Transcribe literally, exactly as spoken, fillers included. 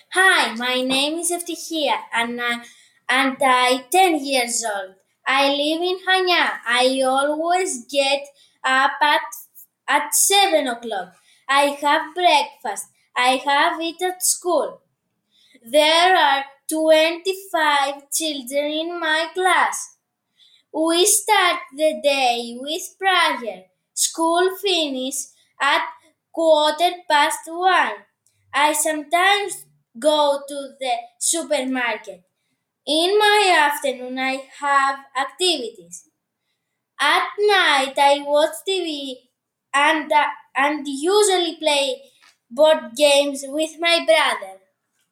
Hi, my name is Eftikhia and I, and I ten years old. I live in Hanya. I always get up at, at seven o'clock. I have breakfast. I have it at school. There are twenty-five children in my class. We start the day with prayer. School finishes at quarter past one. I sometimes go to the supermarket. In my afternoon, I have activities. At night, I watch T V and, uh, and usually play board games with my brother.